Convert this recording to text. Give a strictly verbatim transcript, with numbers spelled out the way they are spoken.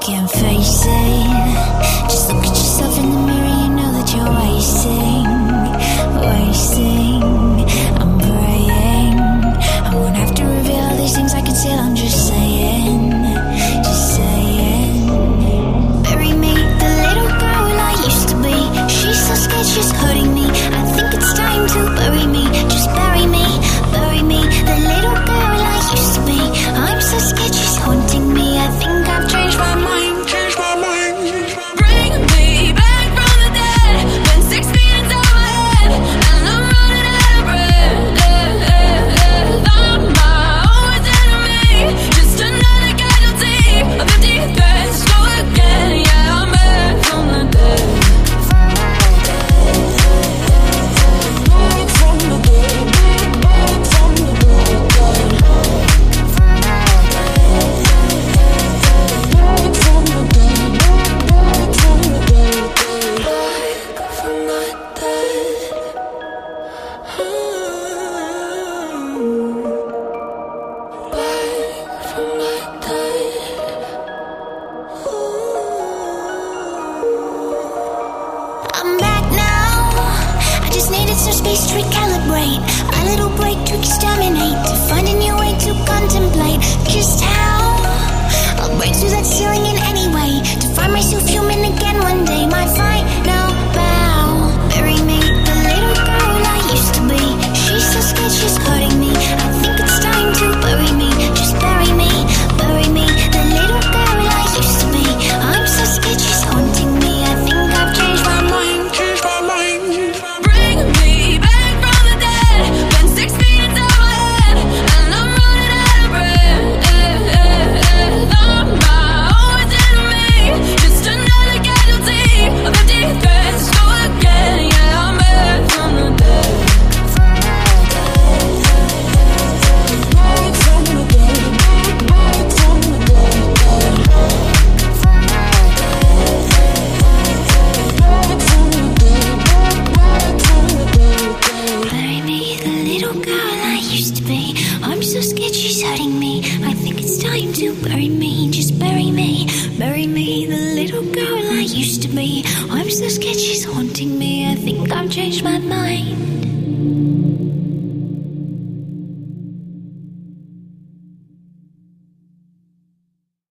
can't face it. Just look at yourself in the mirror, you know that you're wasting, wasting. I'm praying I won't have to reveal all these things I conceal. I'm just saying, just saying. Bury me, the little girl I used to be. She's so scared, she's hurting me. I think it's time to bury me. Just bury me, bury me. The little girl I used to be. I'm so scared, she's haunting me. I think I've changed my mind, changed my mind. Bring me back from the dead. When six feet inside my head and I'm running out of breath. I'm my own enemy, just another casualty of the deep end. Go again, yeah, I'm back from the dead. Back from the dead, back from the dead. Back from the dead, back from the dead. Back from the dead. Back from the dead. I'm back now. I just needed some space to recalibrate. A little break to exterminate. To find a new way to contemplate just how I'll break through that